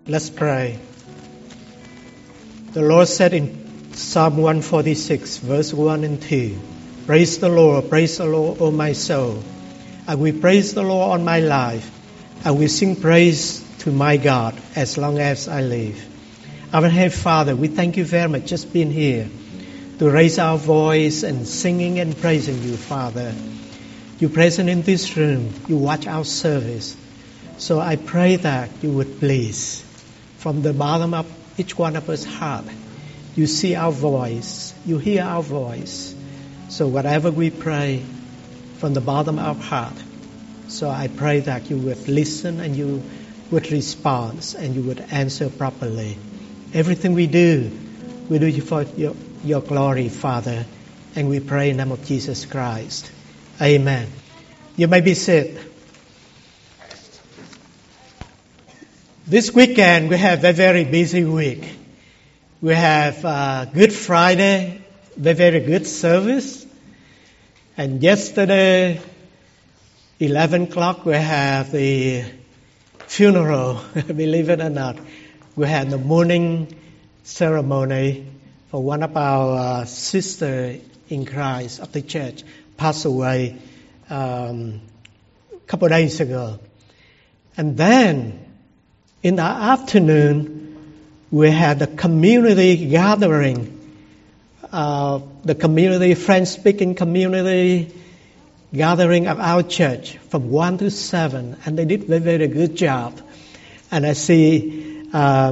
Let's pray. The Lord said in Psalm 146, verse 1 and 2, praise the Lord, O my soul. I will praise the Lord all my life. I will sing praise to my God as long as I live. Our Heavenly Father, we thank you very much just being here to raise our voice and singing and praising you, Father. You're present in this room. You watch our service. So I pray that you would please, from the bottom of each one of us heart, you see our voice, you hear our voice. So whatever we pray from the bottom of our heart, so I pray that you would listen and you would respond and you would answer properly. Everything we do for your glory, Father. And we pray in the name of Jesus Christ. Amen. You may be seated. This weekend we have a very busy week. We have Good Friday, very good service. And yesterday, 11 o'clock, we have the funeral. Believe it or not, we had the mourning ceremony for one of our sisters in Christ of the church, passed away a couple of days ago. And then, in the afternoon, we had a community gathering, the community, French-speaking community gathering of our church from 1 to 7, and they did a very good job. And I see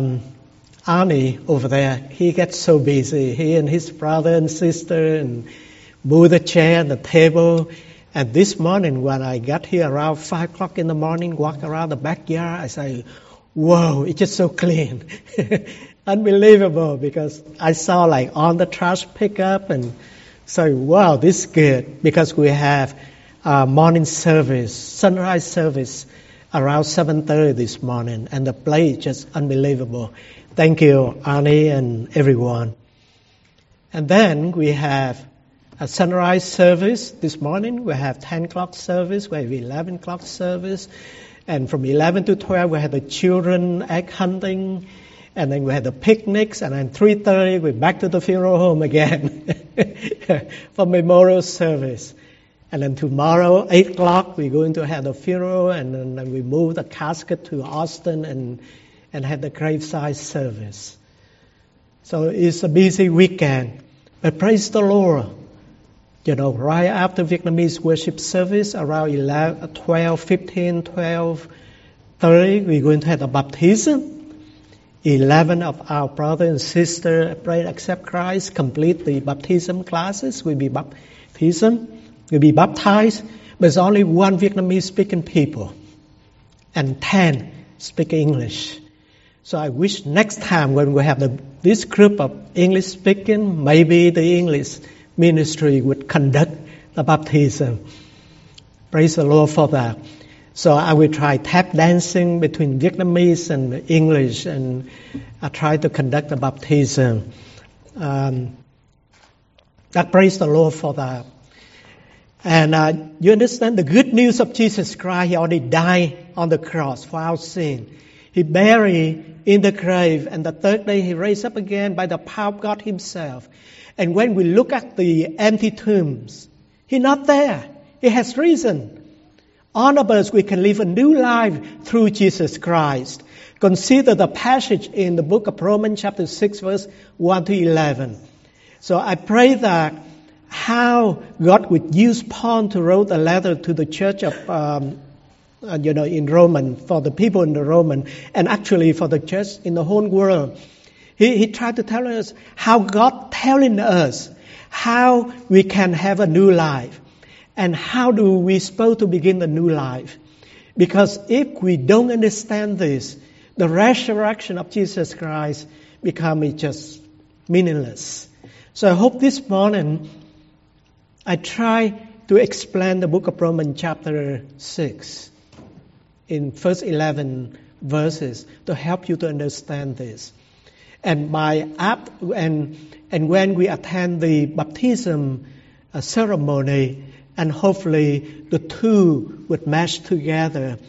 Arnie over there, he gets so busy. He and his brother and sister and move the chair and the table. And this morning when I got here around 5 o'clock in the morning, walk around the backyard, I say, whoa, it's just so clean. Unbelievable, because I saw like on the trash pickup and say, wow, this is good, because we have morning service, sunrise service around 7:30 this morning, and the place is just unbelievable. Thank you, Arnie and everyone. And then we have a sunrise service this morning. We have 10 o'clock service, we have 11 o'clock service. And from 11 to 12, we had the children egg hunting. And then we had the picnics. And then 3:30, we're back to the funeral home again for memorial service. And then tomorrow, 8 o'clock, we're going to have the funeral. And then we move the casket to Austin and have the graveside service. So it's a busy weekend. But praise the Lord. You know, right after Vietnamese worship service, around 12:15, 12:30, we're going to have a baptism. 11 of our brother and sister pray and accept Christ, complete the baptism classes, will be baptized. But there's only one Vietnamese speaking people, and 10 speak English. So I wish next time when we have this group of English speaking, maybe the English ministry would conduct the baptism. Praise the Lord for that. So I will try tap dancing between Vietnamese and English, and I try to conduct the baptism. Praise the Lord for that. And you understand the good news of Jesus Christ. He already died on the cross for our sin. He buried in the grave, and the third day He raised up again by the power of God Himself. And when we look at the empty tombs, He's not there. He has risen. All of us, we can live a new life through Jesus Christ. Consider the passage in the book of Romans chapter 6 verse 1 to 11. So I pray that how God would use Paul to write a letter to the church of, in Roman, for the people in the Roman, and actually for the church in the whole world. He tried to tell us how God telling us how we can have a new life. And how do we supposed to begin the new life? Because if we don't understand this, the resurrection of Jesus Christ becomes just meaningless. So I hope this morning I try to explain the book of Romans chapter 6 in first 11 verses to help you to understand this. And when we attend the baptism ceremony, and hopefully the two would match together.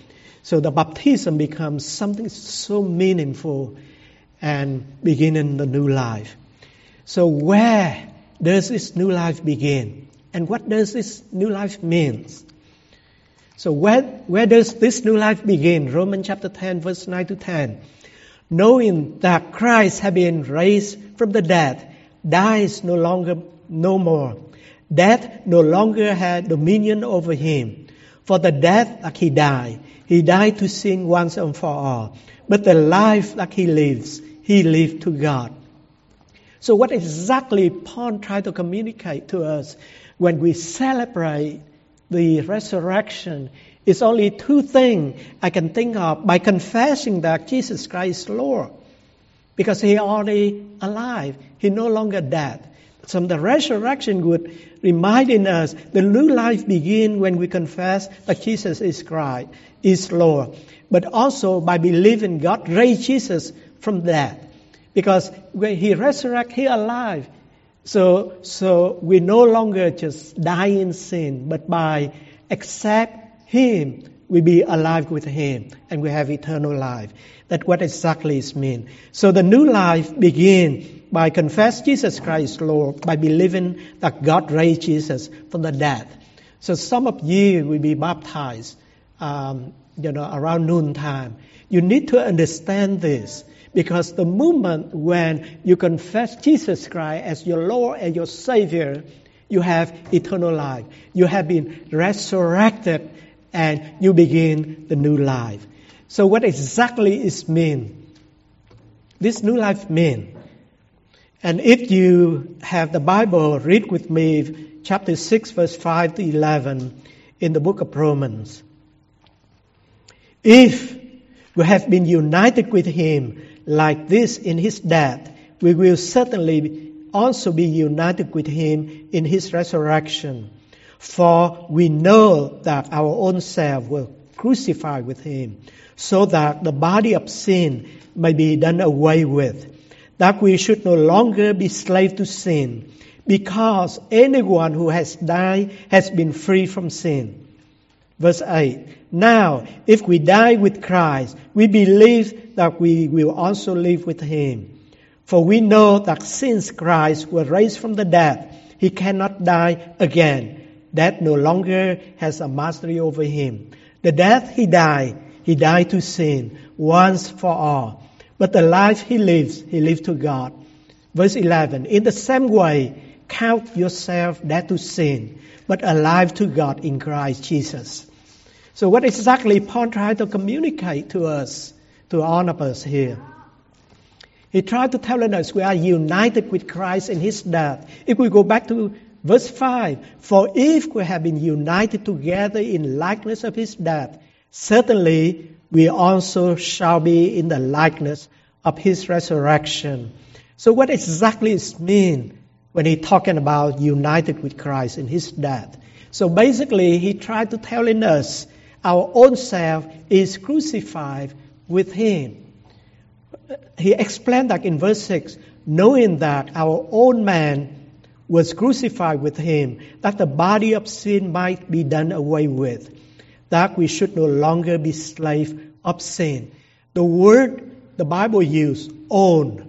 So the baptism becomes something so meaningful and beginning the new life. So where does this new life begin? And what does this new life mean? So where does this new life begin? Romans chapter 10, verse 9 to 10. Knowing that Christ has been raised from the dead, dies no more. Death no longer had dominion over him. For the death that he died to sin once and for all. But the life that he lived to God. So what exactly Paul tried to communicate to us when we celebrate the resurrection is only two things I can think of by confessing that Jesus Christ is Lord. Because he already alive. He no longer dead. So the resurrection would reminding us the new life begins when we confess that Jesus is Christ, is Lord. But also by believing God raised Jesus from death. Because when he resurrected, he alive. So we no longer just die in sin, but by accept him, we be alive with him, and we have eternal life. That's what exactly it means. So the new life begins by confess Jesus Christ Lord, by believing that God raised Jesus from the dead. So some of you will be baptized, around noontime. You need to understand this. Because the moment when you confess Jesus Christ as your Lord and your Savior, you have eternal life. You have been resurrected and you begin the new life. So what exactly it mean? This new life mean. And if you have the Bible, read with me chapter 6 verse 5 to 11 in the book of Romans. If we have been united with him like this in his death, we will certainly also be united with him in his resurrection. For we know that our own self were crucified with him, so that the body of sin may be done away with, that we should no longer be slaves to sin, because anyone who has died has been free from sin. Verse 8. Now, if we die with Christ, we believe that we will also live with him. For we know that since Christ was raised from the dead, he cannot die again. Death no longer has a mastery over him. The death he died to sin once for all. But the life he lives to God. Verse 11. In the same way, count yourself dead to sin, but alive to God in Christ Jesus. So what exactly Paul tried to communicate to us, to all of us here? He tried to tell us we are united with Christ in his death. If we go back to verse 5, for if we have been united together in likeness of his death, certainly we also shall be in the likeness of his resurrection. So what exactly it means when he's talking about united with Christ in his death? So basically he tried to tell us our own self is crucified with him. He explained that in verse 6, knowing that our old man was crucified with him, that the body of sin might be done away with, that we should no longer be slaves of sin. The word the Bible used, own,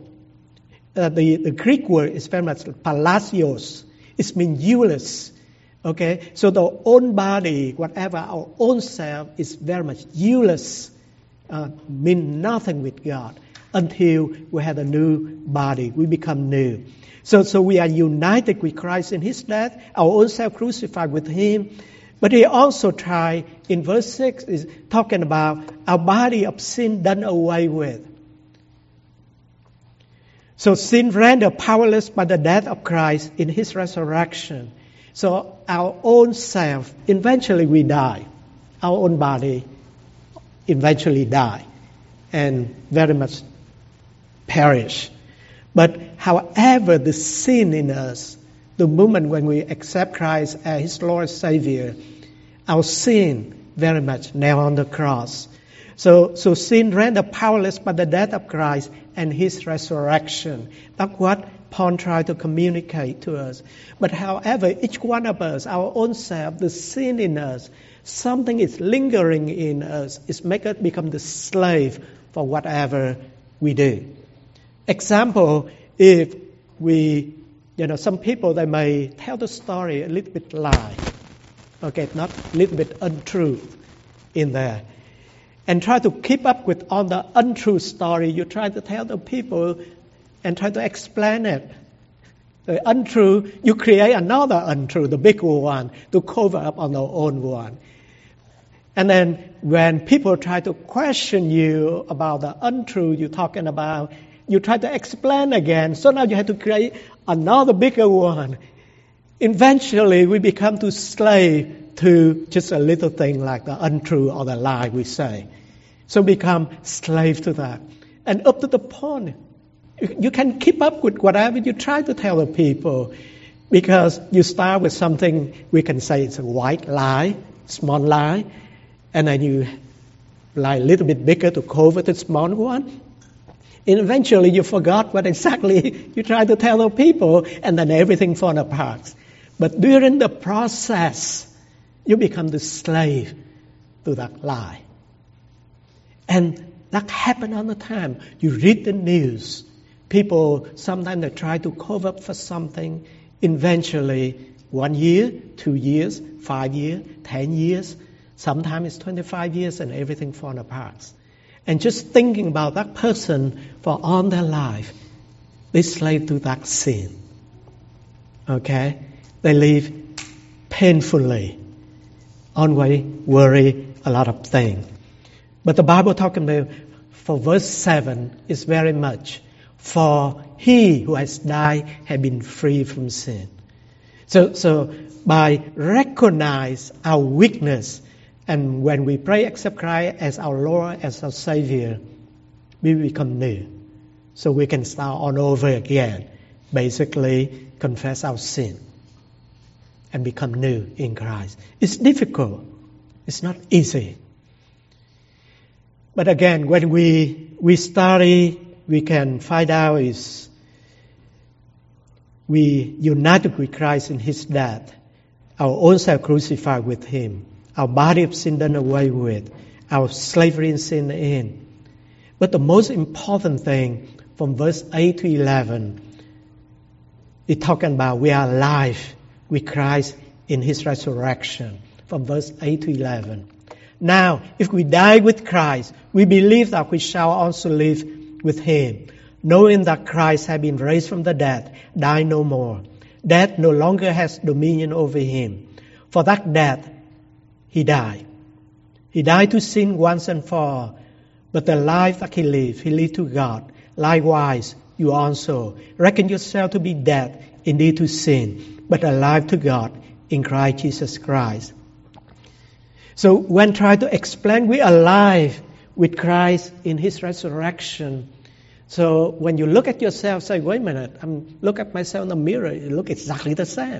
the Greek word is very much palasios. It means useless. Okay, so the own body, whatever our own self, is very much useless, mean nothing with God until we have a new body. We become new. So we are united with Christ in his death, our own self crucified with him. But he also tried, in verse 6, is talking about our body of sin done away with. So sin rendered powerless by the death of Christ in his resurrection. So our own self, eventually we die. Our own body eventually die and very much perish. But however, the sin in us, the moment when we accept Christ as his Lord and Savior, our sin very much nailed on the cross. So sin rendered powerless by the death of Christ and his resurrection. That's what upon try to communicate to us. But however, each one of us, our own self, the sin in us, something is lingering in us. It's make us become the slave for whatever we do. Example, if we, some people, they may tell the story a little bit lie. Okay, not a little bit untruth in there. And try to keep up with all the untrue story. You try to tell the people and try to explain it. The untrue, you create another untrue, the bigger one, to cover up on the own one. And then when people try to question you about the untrue you're talking about, you try to explain again. So now you have to create another bigger one. Eventually, we become too slave to just a little thing like the untrue or the lie we say. So become slave to that. And up to the point, you can keep up with whatever you try to tell the people, because you start with something we can say it's a white lie, small lie, and then you lie a little bit bigger to cover the small one. And eventually you forgot what exactly you tried to tell the people, and then everything falls apart. But during the process, you become the slave to that lie. And that happens all the time. You read the news. People, sometimes they try to cover up for something. Eventually, 1 year, 2 years, 5 years, 10 years, sometimes it's 25 years and everything falls apart. And just thinking about that person for all their life, they slave to that sin. Okay? They live painfully. Always worry a lot of things. But the Bible talking about, for verse 7, is very much, for he who has died has been free from sin. So by recognize our weakness, and when we pray, accept Christ as our Lord, as our Savior, we become new. So we can start all over again. Basically, confess our sin and become new in Christ. It's difficult. It's not easy. But again, when we study, we can find out is we united with Christ in His death. Our own self crucified with Him. Our body of sin done away with. Our slavery in sin in. But the most important thing from verse 8 to 11, it's talking about we are alive with Christ in His resurrection. From verse 8 to 11. Now, if we die with Christ, we believe that we shall also live with Him, knowing that Christ has been raised from the dead, die no more. Death no longer has dominion over Him. For that death, He died. He died to sin once and for all. But the life that He lived to God. Likewise, you also reckon yourself to be dead indeed to sin, but alive to God in Christ Jesus Christ. So when try to explain we are alive with Christ in His resurrection. So when you look at yourself, say, wait a minute, look at myself in the mirror, it looks exactly the same.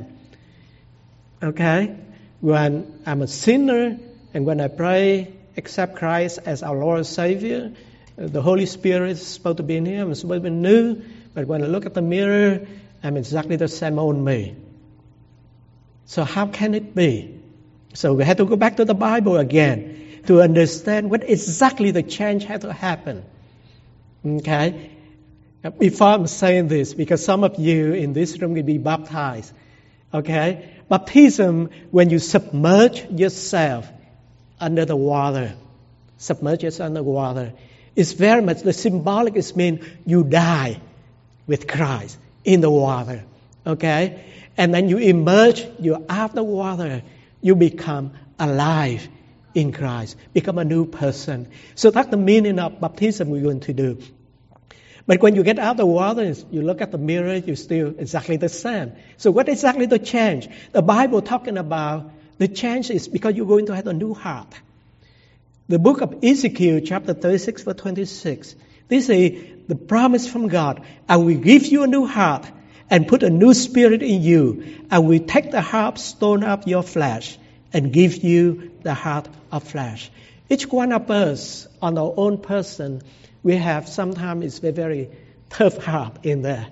Okay? When I'm a sinner and when I pray, accept Christ as our Lord and Savior, the Holy Spirit is supposed to be in here, I'm supposed to be new, but when I look at the mirror, I'm exactly the same old me. So how can it be? So we have to go back to the Bible again to understand what exactly the change had to happen. Okay? Before I'm saying this, because some of you in this room will be baptized. Okay? Baptism, when you submerge yourself under the water, submerge yourself under the water, is very much, the symbolic is mean you die with Christ in the water. Okay? And then you emerge, you're out of the water, you become alive in Christ, become a new person. So that's the meaning of baptism we're going to do. But when you get out of the water, you look at the mirror, you're still exactly the same. So what exactly the change? The Bible talking about the change is because you're going to have a new heart. The book of Ezekiel, chapter 36, verse 26. This is the promise from God. I will give you a new heart and put a new spirit in you. I will take the heart of stone out your flesh and give you the heart of flesh. Each one of us, on our own person, we have sometimes it's a very tough heart in there.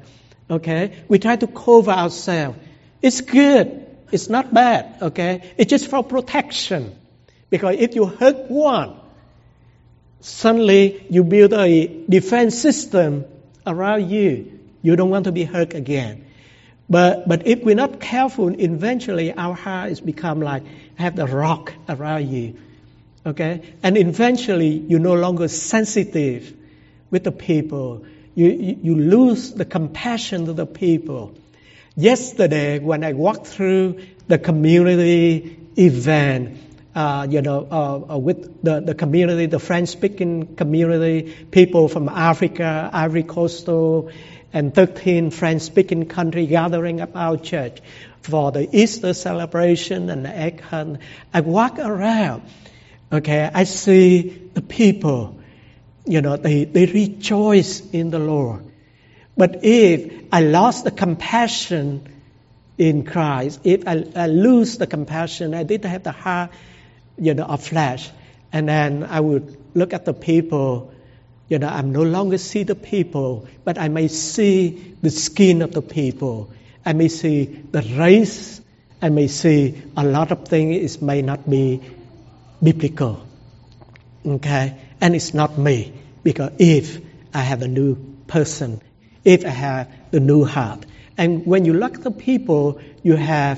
Okay? We try to cover ourselves. It's good. It's not bad. Okay? It's just for protection. Because if you hurt one, suddenly you build a defense system around you. You don't want to be hurt again. But if we're not careful, eventually our heart is become like have the rock around you. Okay? And eventually you're no longer sensitive with the people. You lose the compassion to the people. Yesterday, when I walked through the community event, with the community, the French-speaking community, people from Africa, Ivory Coast, and 13 French-speaking countries gathering at our church for the Easter celebration and the egg hunt. I walk around, okay, I see the people, they rejoice in the Lord. But if I lost the compassion in Christ, if I lose the compassion, I didn't have the heart, of flesh, and then I would look at the people, I no longer see the people, but I may see the skin of the people. I may see the race. I may see a lot of things. It may not be biblical. Okay? And it's not me. Because if I have a new person, if I have the new heart. And when you look at the people, you have,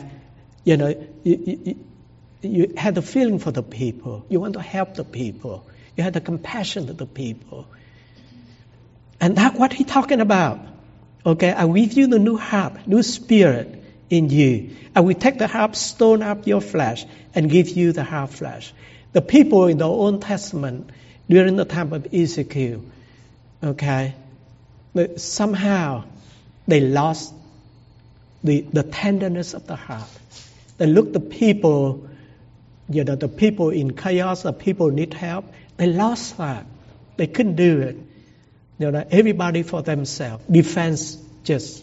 you have the feeling for the people. You want to help the people. You have the compassion to the people. And that's what he's talking about. Okay, I will give you the new heart, new spirit in you. I will take the heart, stone up your flesh, and give you the heart flesh. The people in the Old Testament, during the time of Ezekiel, okay, somehow they lost the tenderness of the heart. They looked at the people, the people in chaos, the people need help. They lost that. They couldn't do it. Everybody for themselves. Defense just,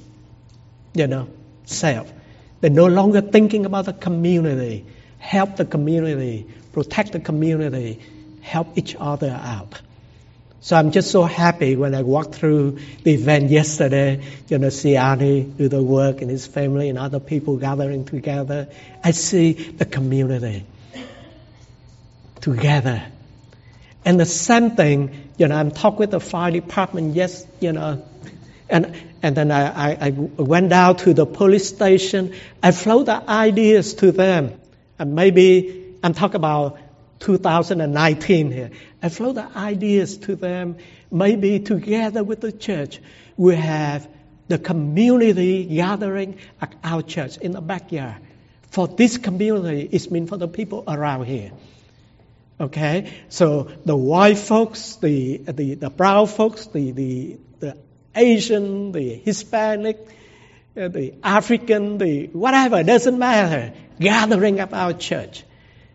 self. They're no longer thinking about the community. Help the community. Protect the community. Help each other out. So I'm just so happy when I walked through the event yesterday, see Ani do the work and his family and other people gathering together. I see the community together. And the same thing, I'm talking with the fire department, and then I went down to the police station. I float the ideas to them. And maybe I'm talking about 2019 here. I float the ideas to them. Maybe together with the church, we have the community gathering at our church in the backyard. For this community, it's meant for the people around here. Okay, so the white folks, the brown folks, the Asian, the Hispanic, the African, the whatever, it doesn't matter, gathering at our church.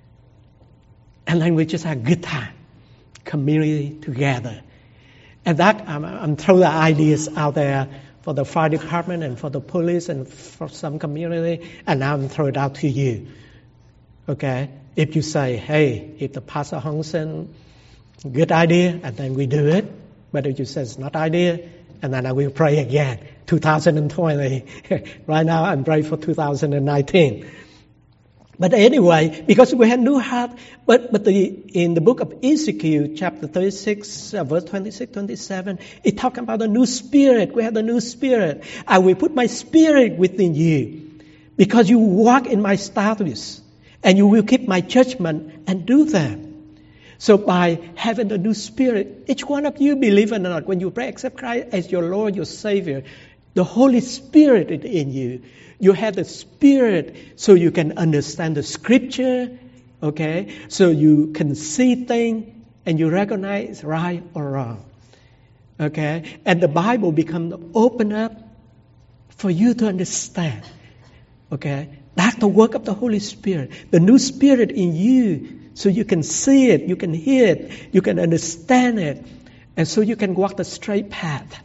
And then we just have a good time, community together. And that, I'm throwing the ideas out there for the fire department and for the police and for some community, and now I'm throwing it out to you. Okay? If you say, hey, if the Pastor Hong said, good idea, and then we do it. But if you say it's not idea, and then I will pray again. 2020. Right now I'm praying for 2019. But anyway, because we had new heart, but in the book of Ezekiel, chapter 36, verse 26, 27, it talks about a new spirit. We have the new spirit. I will put my spirit within you because you walk in my statutes. And you will keep my judgment and do them. So by having the new spirit, each one of you, believe it or not, when you pray, accept Christ as your Lord, your Savior, the Holy Spirit is in you. You have the Spirit so you can understand the Scripture, okay? So you can see things and you recognize right or wrong, okay? And the Bible becomes open up for you to understand, okay? That's the work of the Holy Spirit. The new spirit in you, so you can see it, you can hear it, you can understand it, and so you can walk the straight path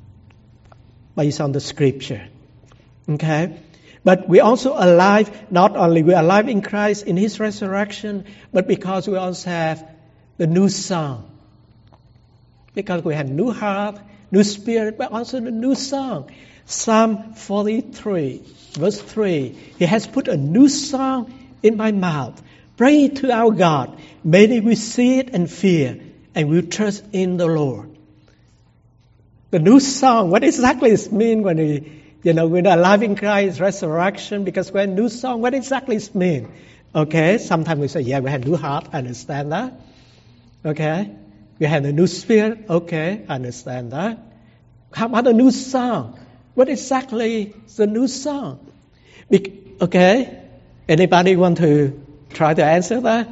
based on the Scripture. Okay? But we're also alive, not only we're alive in Christ, in His resurrection, but because we also have the new song. Because we have new heart, new spirit, but also the new song. Psalm 43, verse 3. He has put a new song in my mouth. Pray to our God. May we see it and fear, and we'll trust in the Lord. The new song, what exactly does it mean when we're alive in Christ, resurrection? Because we're a new song, what exactly does it mean? Okay, sometimes we say, yeah, we have new heart, I understand that. Okay, we have a new spirit, okay, I understand that. How about the new song? What exactly is the new song? Okay, anybody want to try to answer that?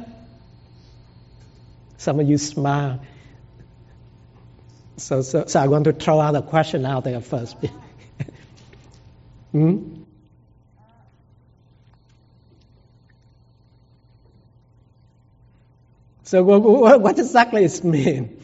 Some of you smile. So I want to throw out a question out there first. So what exactly does it mean?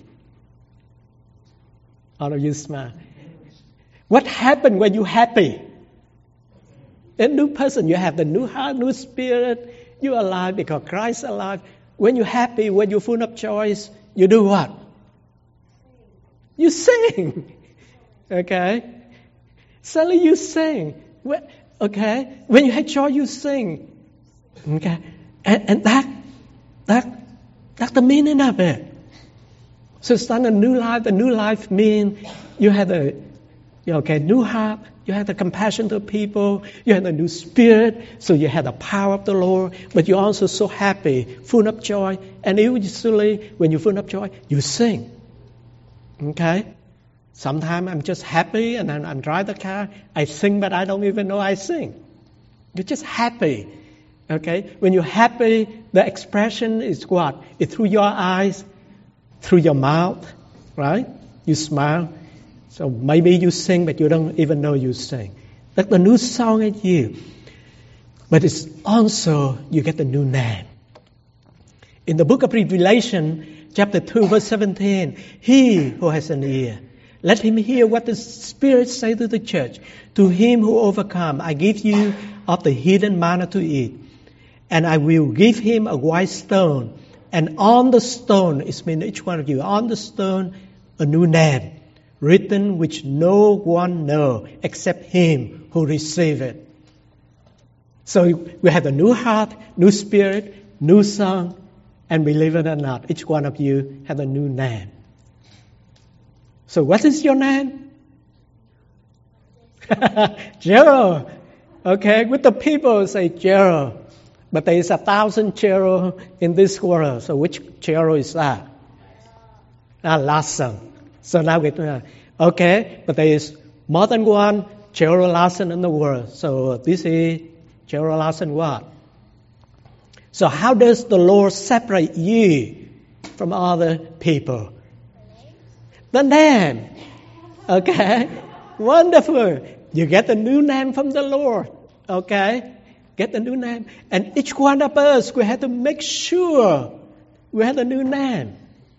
All of you smile. What happened when you're happy? A new person, you have the new heart, new spirit. You're alive because Christ is alive. When you're happy, when you're full of joy, you do what? You sing. Okay? Suddenly you sing. Okay? When you have joy, you sing. Okay? And that's the meaning of it. So start a new life. The new life means you have a new heart. You have the compassion to people. You have a new spirit. So you have the power of the Lord. But you're also so happy, full of joy. And usually when you're full of joy, you sing. Okay? Sometimes I'm just happy and I'm driving the car. I sing, but I don't even know I sing. You're just happy. Okay? When you're happy, the expression is what? It's through your eyes, through your mouth, right? You smile. So maybe you sing, but you don't even know you sing. That's the new song in you. But it's also, you get the new name. In the book of Revelation, chapter 2, verse 17, he who has an ear, let him hear what the Spirit say to the church. To him who overcome, I give you of the hidden manna to eat. And I will give him a white stone. And on the stone, it's mean each one of you, on the stone, a new name, written which no one know except him who receive it. So we have a new heart, new spirit, new song, and believe it or not, each one of you have a new name. So what is your name? Gerald. Okay, with the people say Gerald. But there is 1,000 Gerald in this world. So which Gerald is that? Larson. So now okay, but there is more than one Gerald Larson in the world. So this is Gerald Larson what? So how does the Lord separate you from other people? The name. Okay? Wonderful. You get the new name from the Lord. Okay? Get the new name. And each one of us, we have to make sure we have a new name.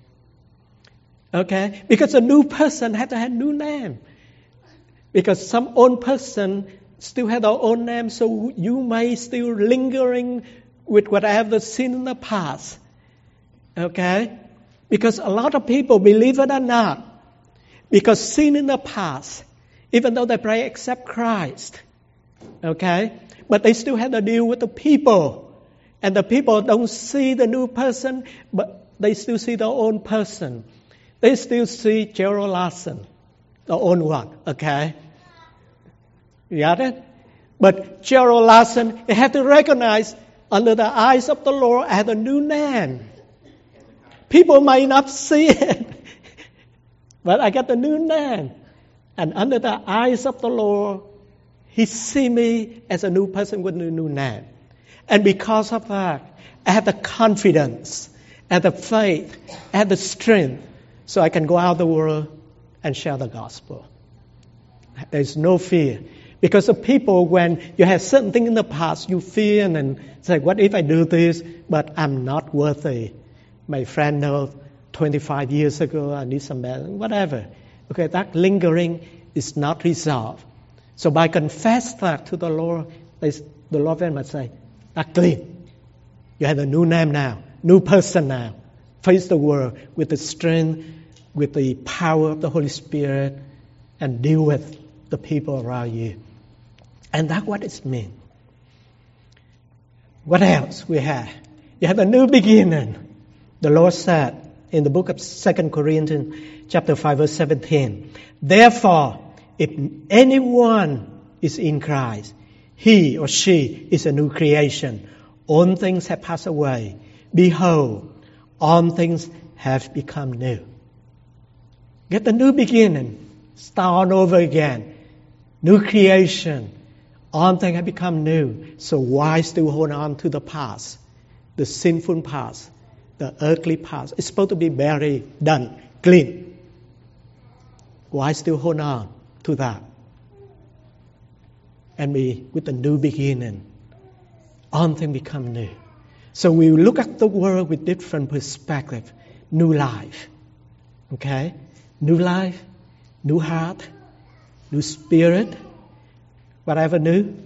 Okay? Because a new person has to have a new name. Because some old person still have their own name, so you may still lingering with whatever sin in the past. Okay? Because a lot of people, believe it or not, because sin in the past, even though they pray accept Christ, okay, but they still have to deal with the people. And the people don't see the new person, but they still see their own person. They still see Gerald Larson, their own one, okay? You got it? But Gerald Larson, they have to recognize under the eyes of the Lord, I have a new name. People may not see it, but I got a new name. And under the eyes of the Lord, He see me as a new person with a new name. And because of that, I have the confidence, I have the faith, I have the strength, so I can go out the world and share the gospel. There's no fear. Because of people, when you have certain things in the past, you fear and then say, what if I do this, but I'm not worthy? My friend knows 25 years ago, I need some better, whatever. Okay, that lingering is not resolved. So by confess that to the Lord, the Lord then must say, that's clean. You have a new name now, new person now. Face the world with the strength with the power of the Holy Spirit and deal with the people around you. And that's what it means. What else we have? You have a new beginning. The Lord said in the book of 2 Corinthians chapter 5 verse 17, therefore, if anyone is in Christ, he or she is a new creation. All things have passed away. Behold, all things have become new. Get the new beginning. Start over again. New creation. All things have become new. So why still hold on to the past? The sinful past. The earthly past. It's supposed to be buried, done, clean. Why still hold on to that? And be with the new beginning. All things become new. So we look at the world with different perspective. New life. Okay? New life, new heart, new spirit. Whatever new.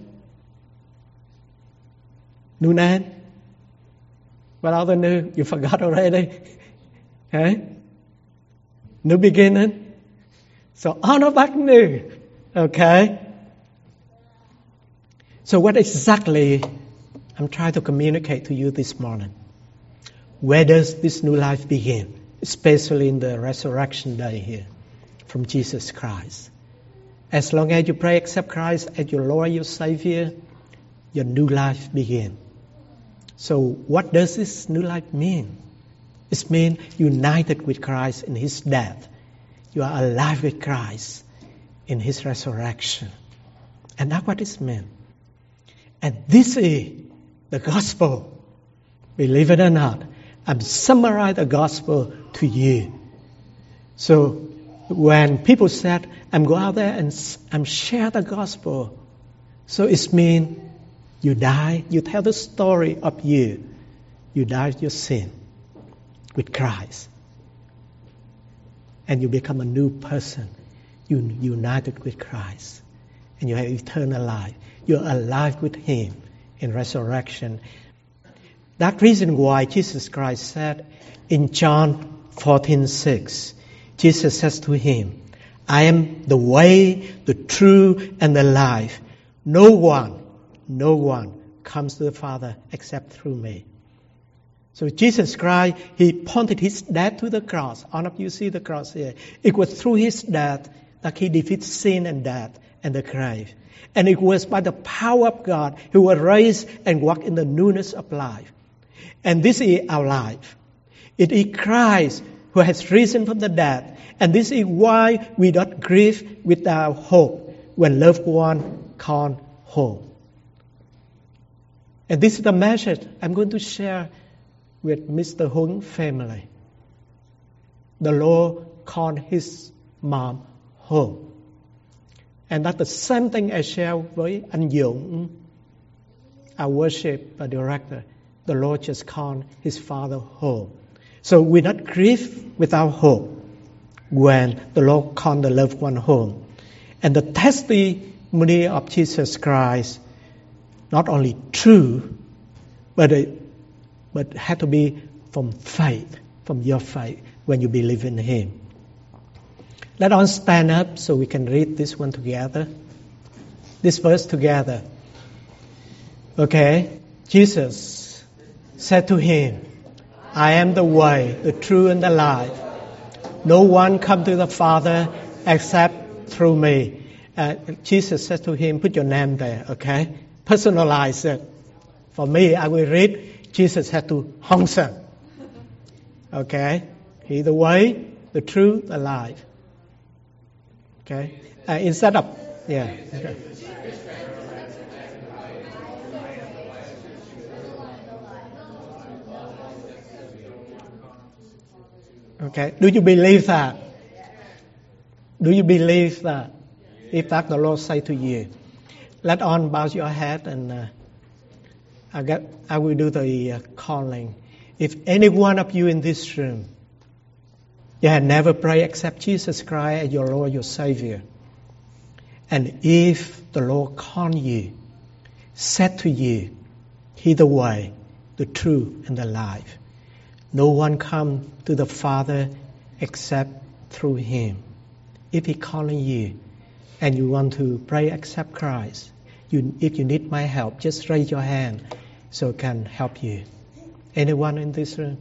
New name. What other new? You forgot already. Okay? New beginning. So all of that new. Okay? So what exactly I'm trying to communicate to you this morning? Where does this new life begin? Especially in the resurrection day here from Jesus Christ. As long as you pray, accept Christ as your Lord, your Savior, your new life begins. So what does this new life mean? It means united with Christ in His death. You are alive with Christ in His resurrection. And that's what it means. And this is the gospel. Believe it or not, I'm summarizing the gospel to you. So when people said, I'm going out there and I'm share the gospel. So it means you die, you tell the story of you. You die with your sin with Christ. And you become a new person. You united with Christ. And you have eternal life. You're alive with Him in resurrection. That's reason why Jesus Christ said in John 14:6, Jesus says to him, I am the way, the truth, and the life. No one comes to the Father except through me. So Jesus Christ, He pointed His death to the cross. All of you see the cross here. It was through His death that He defeated sin and death and the grave. And it was by the power of God He was raised and walked in the newness of life. And this is our life. It is Christ who has risen from the dead. And this is why we don't grieve without hope when loved one come home. And this is the message I'm going to share with Mr. Hung family. The Lord called his mom home. And that's the same thing I share with anh Dũng, our worship director. The Lord just called his father home. So we not grieve without hope when the Lord called the loved one home. And the testimony of Jesus Christ, not only true, but had to be from faith, from your faith, when you believe in Him. Let us stand up so we can read this one together. This verse together. Okay? Jesus said to him, I am the way, the truth, and the life. No one comes to the Father except through me. Jesus said to him, put your name there, okay? Personalize it. For me, I will read, Jesus had to Hong Sen. Okay? He the way, the truth, the life. Okay? Instead of, yeah. Okay. Okay. Do you believe that? Do you believe that? If that the Lord say to you, let on bow your head and I will do the calling. If any one of you in this room, you have never prayed except Jesus Christ as your Lord, your Savior, and if the Lord called you, said to you, He the way, the truth, and the life. No one comes to the Father except through Him. If He's calling you and you want to pray, accept Christ, if you need my help, just raise your hand so I can help you. Anyone in this room?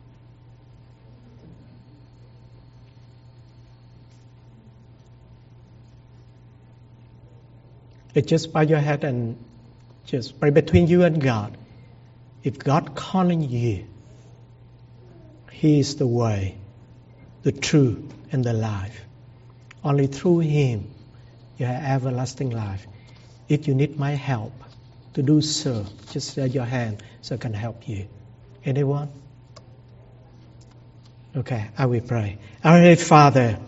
Just bow your head and just pray between you and God. If God calling you, He is the way, the truth, and the life. Only through Him you have everlasting life. If you need my help to do so, just raise your hand so I can help you. Anyone? Okay, I will pray. Our Heavenly Father,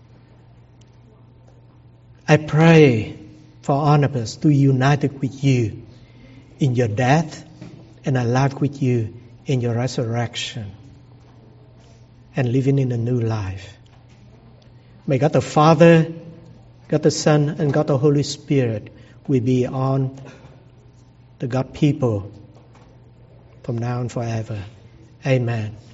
I pray for all of us to unite with you in your death and alive with you in your resurrection and living in a new life. May God the Father, God the Son, and God the Holy Spirit will be on the God people from now and forever. Amen.